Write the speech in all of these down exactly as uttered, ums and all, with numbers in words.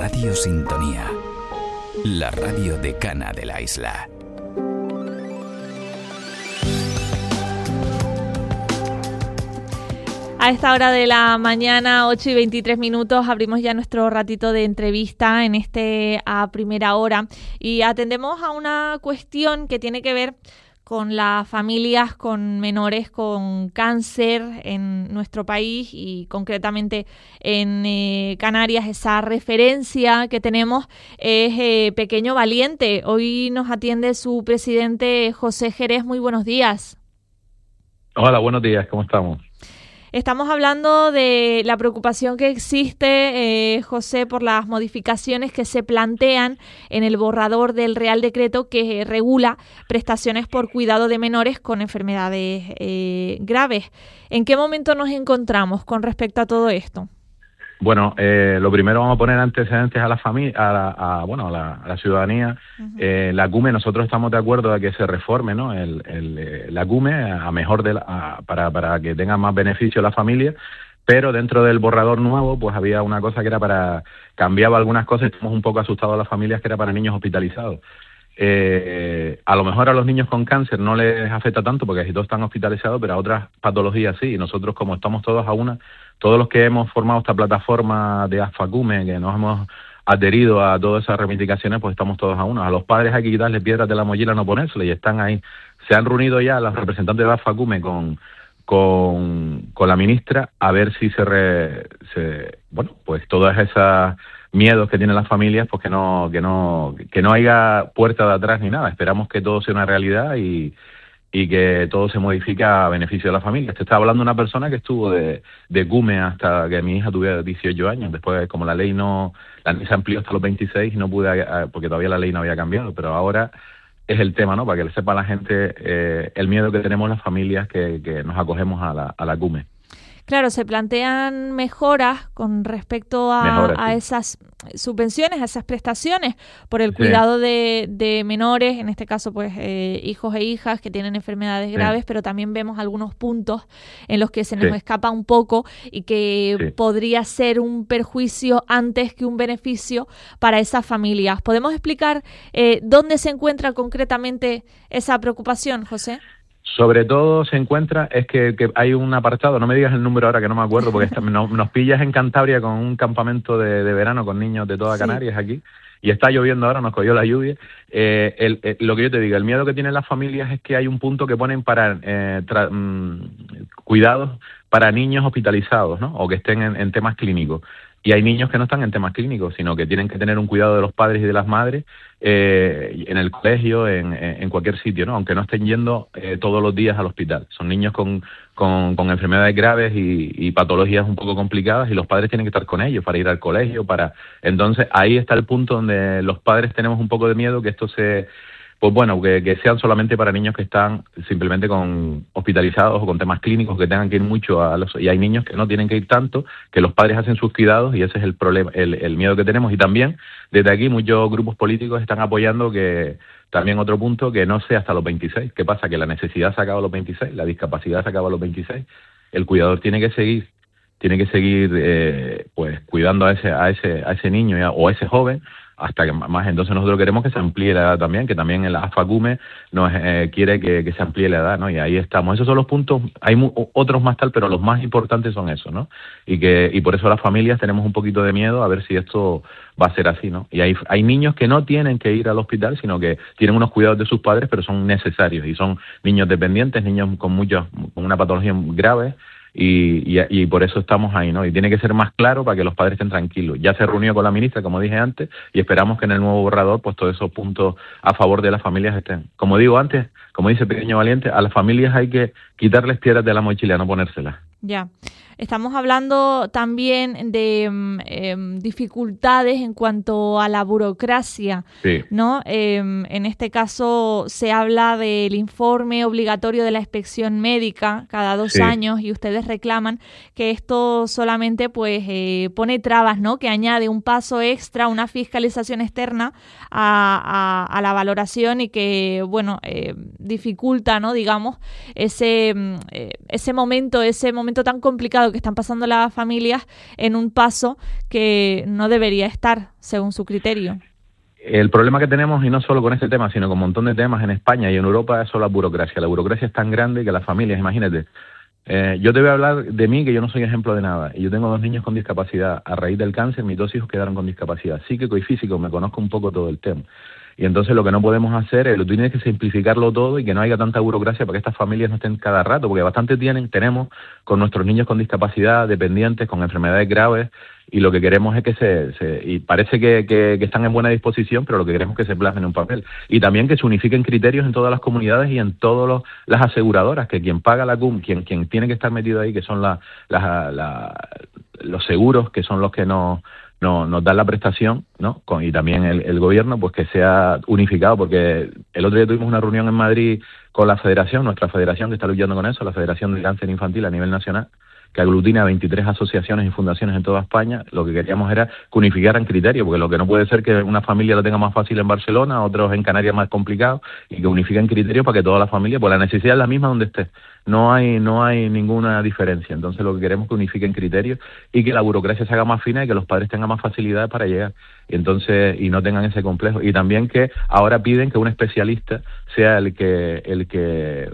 Radio Sintonía, la radio decana de la isla. A esta hora de la mañana, ocho y veintitrés minutos, abrimos ya nuestro ratito de entrevista en este a primera hora y atendemos a una cuestión que tiene que ver con las familias con menores con cáncer en nuestro país y concretamente en eh, Canarias. Esa referencia que tenemos es eh, Pequeño Valiente. Hoy nos atiende su presidente José Jerez. Muy buenos días. Hola, buenos días. ¿Cómo estamos? Estamos hablando de la preocupación que existe, eh, José, por las modificaciones que se plantean en el borrador del Real Decreto que regula prestaciones por cuidado de menores con enfermedades eh, graves. ¿En qué momento nos encontramos con respecto a todo esto? Bueno, eh, lo primero vamos a poner antecedentes a la familia, a, la, a bueno, a la, a la ciudadanía. Uh-huh. Eh, la CUME, nosotros estamos de acuerdo a que se reforme, ¿no? El, el, la CUME a mejor de la, a, para para que tenga más beneficio la familia, pero dentro del borrador nuevo, pues había una cosa que era para cambiaba algunas cosas. Estamos un poco asustados a las familias que era para niños hospitalizados. Eh, a lo mejor a los niños con cáncer no les afecta tanto porque si todos están hospitalizados, pero a otras patologías sí. Y nosotros, como estamos todos a una, todos los que hemos formado esta plataforma de ASFACUME, que nos hemos adherido a todas esas reivindicaciones, pues estamos todos a una. A los padres hay que quitarles piedras de la mochila, no ponérselo, y están ahí. Se han reunido ya los representantes de ASFACUME con con con la ministra a ver si se, re, se bueno, pues todas esas miedos que tienen las familias, pues que no que no que no haya puerta de atrás ni nada. Esperamos que todo sea una realidad y y que todo se modifique a beneficio de la familia. Te estaba hablando de una persona que estuvo de de CUME hasta que mi hija tuviera dieciocho años. Después, como la ley no la ley se amplió hasta los veintiséis, y no pude, porque todavía la ley no había cambiado, pero ahora es el tema, ¿no? Para que le sepa a la gente eh, el miedo que tenemos las familias que, que nos acogemos a la, a la CUME. Claro, se plantean mejoras con respecto a, Mejora, a sí. esas subvenciones, a esas prestaciones por el cuidado sí. de, de menores, en este caso pues eh, hijos e hijas que tienen enfermedades sí. graves, pero también vemos algunos puntos en los que se nos sí. escapa un poco y que sí. podría ser un perjuicio antes que un beneficio para esas familias. ¿Podemos explicar eh, dónde se encuentra concretamente esa preocupación, José? Sobre todo se encuentra, es que, que hay un apartado, no me digas el número ahora que no me acuerdo, porque está, no, nos pillas en Cantabria con un campamento de, de verano con niños de toda Canarias sí. aquí, y está lloviendo ahora, nos cogió la lluvia. Eh, el, el, lo que yo te digo, el miedo que tienen las familias es que hay un punto que ponen para eh, tra, mmm, cuidados para niños hospitalizados, ¿no? O que estén en, en temas clínicos. Y hay niños que no están en temas clínicos, sino que tienen que tener un cuidado de los padres y de las madres eh, en el colegio, en, en cualquier sitio, ¿no? Aunque no estén yendo eh, todos los días al hospital. Son niños con, con, con enfermedades graves y, y patologías un poco complicadas, y los padres tienen que estar con ellos para ir al colegio. para Entonces ahí está el punto donde los padres tenemos un poco de miedo que esto se... Pues bueno, que, que sean solamente para niños que están simplemente con hospitalizados o con temas clínicos, que tengan que ir mucho a los... Y hay niños que no tienen que ir tanto, que los padres hacen sus cuidados, y ese es el problema, el, el miedo que tenemos. Y también, desde aquí, muchos grupos políticos están apoyando que... También otro punto, que no sea hasta los veintiséis. ¿Qué pasa? Que la necesidad se acaba a los veintiséis, la discapacidad se acaba a los veintiséis. El cuidador tiene que seguir, tiene que seguir eh, pues cuidando a ese, a ese, a ese niño ya, o a ese joven, hasta que más. Entonces nosotros queremos que se amplíe la edad también, que también el ASFACUME nos eh, quiere que, que se amplíe la edad, ¿no? Y ahí estamos. Esos son los puntos, hay mu- otros más tal, pero los más importantes son esos, ¿no? Y que y por eso las familias tenemos un poquito de miedo a ver si esto va a ser así, ¿no? Y hay hay niños que no tienen que ir al hospital, sino que tienen unos cuidados de sus padres, pero son necesarios, y son niños dependientes, niños con muchas con una patología grave. Y, y, y por eso estamos ahí, ¿no? Y tiene que ser más claro para que los padres estén tranquilos. Ya se reunió con la ministra, como dije antes, y esperamos que en el nuevo borrador, pues todos esos puntos a favor de las familias estén. Como digo antes, como dice Pequeño Valiente, a las familias hay que quitarles piedras de la mochila, no ponérselas. Ya. Estamos hablando también de eh, dificultades en cuanto a la burocracia, sí. ¿no? Eh, en este caso se habla del informe obligatorio de la inspección médica cada dos sí. años, y ustedes reclaman que esto solamente pues eh, pone trabas, ¿no? Que añade un paso extra, una fiscalización externa a, a, a la valoración, y que, bueno, eh, dificulta, ¿no? Digamos, ese, eh, ese momento, ese momento tan complicado complicado que están pasando las familias en un paso que no debería estar, según su criterio. El problema que tenemos, y no solo con este tema, sino con un montón de temas en España y en Europa, es solo la burocracia. La burocracia es tan grande que las familias, imagínate, eh, yo te voy a hablar de mí, que yo no soy ejemplo de nada, y yo tengo dos niños con discapacidad. A raíz del cáncer, mis dos hijos quedaron con discapacidad psíquico y físico, me conozco un poco todo el tema. Y entonces lo que no podemos hacer es, lo tienes que simplificarlo todo y que no haya tanta burocracia para que estas familias no estén cada rato, porque bastante tienen, tenemos con nuestros niños con discapacidad, dependientes, con enfermedades graves, y lo que queremos es que se, se y parece que, que, que están en buena disposición, pero lo que queremos es que se plasmen en un papel. Y también que se unifiquen criterios en todas las comunidades y en todas las aseguradoras, que quien paga la C U M, quien, quien tiene que estar metido ahí, que son la, la, la, los seguros, que son los que nos... No, nos dan la prestación, ¿no? Con, y también el, el gobierno, pues que sea unificado, porque el otro día tuvimos una reunión en Madrid con la federación, nuestra federación que está luchando con eso, la Federación de Cáncer Infantil a nivel nacional, que aglutina a veintitrés asociaciones y fundaciones en toda España. Lo que queríamos era que unificaran criterios, porque lo que no puede ser que una familia lo tenga más fácil en Barcelona, otros en Canarias más complicado, y que unifiquen criterios para que toda la familia, pues la necesidad es la misma donde esté. No hay no hay ninguna diferencia. Entonces lo que queremos es que unifiquen criterios y que la burocracia se haga más fina y que los padres tengan más facilidades para llegar. Y entonces y no tengan ese complejo. Y también que ahora piden que un especialista sea el que el que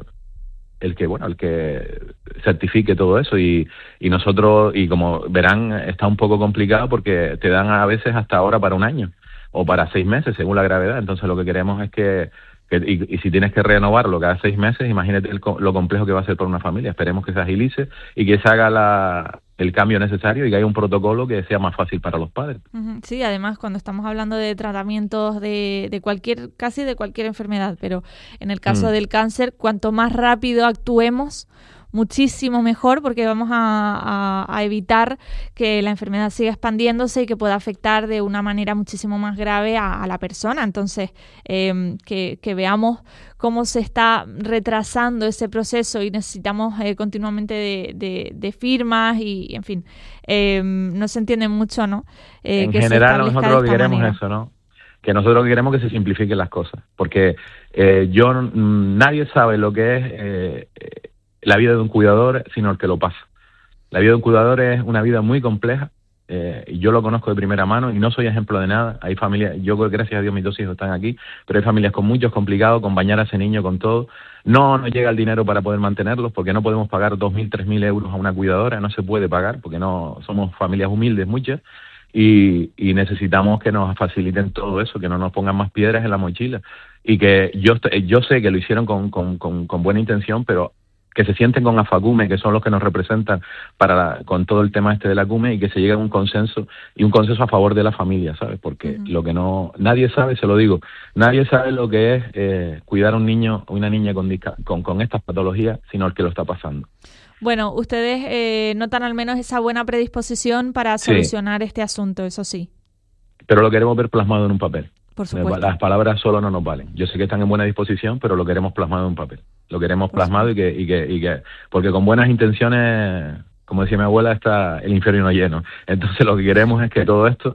el que bueno el que certifique todo eso, y, y nosotros, y como verán, está un poco complicado porque te dan a veces hasta ahora para un año o para seis meses según la gravedad. Entonces lo que queremos es que Que, y, y si tienes que renovarlo cada seis meses, imagínate el, lo complejo que va a ser para una familia. Esperemos que se agilice y que se haga la, el cambio necesario y que haya un protocolo que sea más fácil para los padres. Sí, además cuando estamos hablando de tratamientos de, de cualquier, casi de cualquier enfermedad, pero en el caso mm. del cáncer, cuanto más rápido actuemos, muchísimo mejor, porque vamos a, a, a evitar que la enfermedad siga expandiéndose y que pueda afectar de una manera muchísimo más grave a, a la persona. Entonces, eh, que, que veamos cómo se está retrasando ese proceso y necesitamos eh, continuamente de, de, de firmas y, en fin, eh, no se entiende mucho, ¿no? Eh, en que general, nosotros lo que queremos es eso, ¿no? Que nosotros queremos que se simplifiquen las cosas, porque eh, yo nadie sabe lo que es eh, la vida de un cuidador, sino el que lo pasa. La vida de un cuidador es una vida muy compleja, eh, y yo lo conozco de primera mano y no soy ejemplo de nada. Hay familias, yo gracias a Dios mis dos hijos están aquí, pero hay familias con muchos complicados, con bañar a ese niño, con todo. No nos llega el dinero para poder mantenerlos, porque no podemos pagar dos mil, tres mil euros a una cuidadora, no se puede pagar, porque no somos familias humildes muchas, y, y necesitamos que nos faciliten todo eso, que no nos pongan más piedras en la mochila. Y que yo, yo sé que lo hicieron con, con, con, con buena intención, pero que se sienten con AFACUME, que son los que nos representan para la, con todo el tema este de la CUME, y que se llegue a un consenso, y un consenso a favor de la familia, ¿sabes? Porque uh-huh. lo que no, nadie sabe, se lo digo, nadie sabe lo que es eh, cuidar a un niño o una niña con, con, con estas patologías, sino el que lo está pasando. Bueno, ustedes eh, notan al menos esa buena predisposición para solucionar sí. este asunto, eso sí. Pero lo queremos ver plasmado en un papel. Por supuesto. Las palabras solo no nos valen. Yo sé que están en buena disposición, pero lo queremos plasmado en un papel. Lo queremos Por plasmado y que, y que y que porque con buenas intenciones, como decía mi abuela, está el infierno lleno. Entonces lo que queremos es que todo esto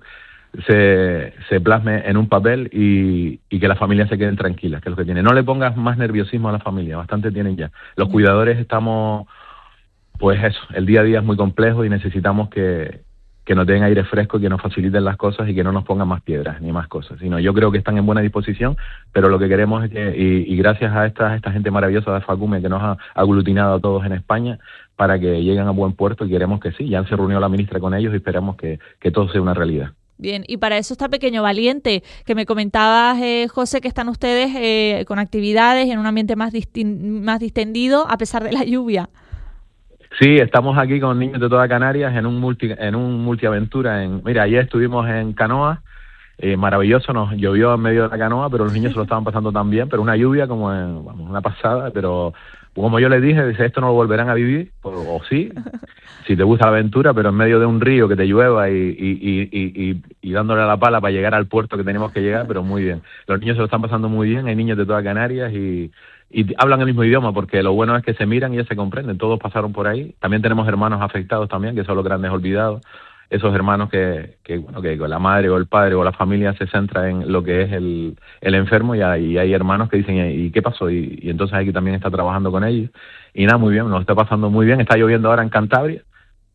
se, se plasme en un papel y, y que las familias se queden tranquilas, que es lo que tienen. No le pongas más nerviosismo a la familia, bastante tienen ya. Los cuidadores estamos, pues eso, el día a día es muy complejo y necesitamos que que nos den aire fresco, que nos faciliten las cosas y que no nos pongan más piedras ni más cosas. Sino yo creo que están en buena disposición, pero lo que queremos es que, y, y gracias a esta, esta gente maravillosa de AFACUME que nos ha aglutinado a todos en España para que lleguen a buen puerto, y queremos que sí. Ya se reunió la ministra con ellos y esperamos que, que todo sea una realidad. Bien, y para eso está Pequeño Valiente, que me comentabas, eh, José, que están ustedes eh, con actividades en un ambiente más, distin- más distendido a pesar de la lluvia. Sí, estamos aquí con niños de toda Canarias en un multi, en un multiaventura. En, mira, ayer estuvimos en canoa, eh, maravilloso, nos llovió en medio de la canoa, pero los niños se lo estaban pasando tan bien, pero una lluvia como en, vamos, una pasada, pero como yo les dije, dice, esto no lo volverán a vivir, o, o sí, si te gusta la aventura, pero en medio de un río que te llueva y, y, y, y, y, y dándole a la pala para llegar al puerto que tenemos que llegar, pero muy bien. Los niños se lo están pasando muy bien, hay niños de toda Canarias y... y hablan el mismo idioma, porque lo bueno es que se miran y ya se comprenden, todos pasaron por ahí. También tenemos hermanos afectados también, que son los grandes olvidados, esos hermanos que, que bueno, que la madre o el padre o la familia se centra en lo que es el, el enfermo, y hay, y hay hermanos que dicen, ¿y qué pasó? Y, y entonces aquí también está trabajando con ellos, y nada, muy bien, nos está pasando muy bien. Está lloviendo ahora en Cantabria,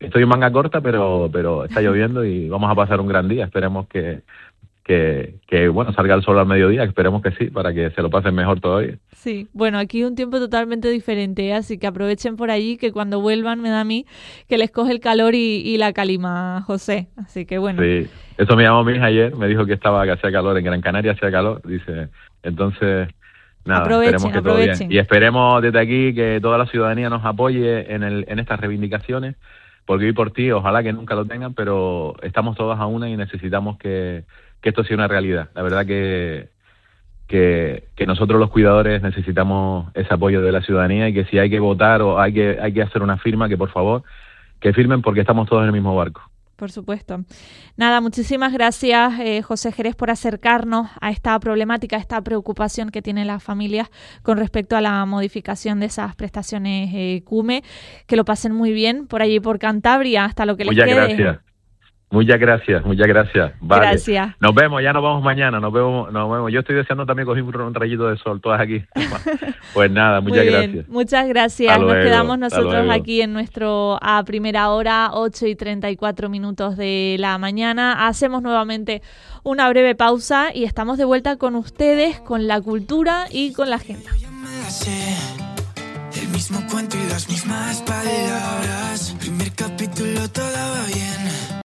estoy en manga corta, pero pero está lloviendo y vamos a pasar un gran día. Esperemos que, que, que bueno, salga el sol al mediodía, esperemos que sí, para que se lo pasen mejor todavía. Sí, bueno, aquí un tiempo totalmente diferente, ¿eh? Así que aprovechen por allí, que cuando vuelvan me da a mí que les coge el calor y, y la calima, José. Así que bueno. Sí, eso me llamó mi hija ayer, me dijo que estaba que hacía calor, en Gran Canaria hacía calor, dice, entonces... Nada, aprovechen, esperemos que aprovechen. todo bien. Y esperemos desde aquí que toda la ciudadanía nos apoye en, el, en estas reivindicaciones, porque hoy por ti, ojalá que nunca lo tengan, pero estamos todos a una y necesitamos que, que esto sea una realidad. La verdad que, que, que nosotros los cuidadores necesitamos ese apoyo de la ciudadanía y que si hay que votar o hay que, hay que hacer una firma, que por favor, que firmen porque estamos todos en el mismo barco. Por supuesto. Nada, muchísimas gracias, eh, José Jerez, por acercarnos a esta problemática, a esta preocupación que tienen las familias con respecto a la modificación de esas prestaciones eh, CUME. Que lo pasen muy bien por allí, por Cantabria, hasta lo que les Muchas quede. gracias. Muchas gracias, muchas gracias. Vale. Gracias. Nos vemos, ya nos vemos mañana, nos vemos, nos vemos. Yo estoy deseando también coger un rayito de sol, todas aquí. Pues nada, muchas Muy bien, gracias. Muchas gracias. Hasta Nos luego, quedamos hasta nosotros luego. aquí en nuestro a primera hora, ocho y treinta y cuatro minutos de la mañana. Hacemos nuevamente una breve pausa y estamos de vuelta con ustedes, con la cultura y con la agenda. El mismo cuento y las mismas palabras. Primer capítulo, todo va bien.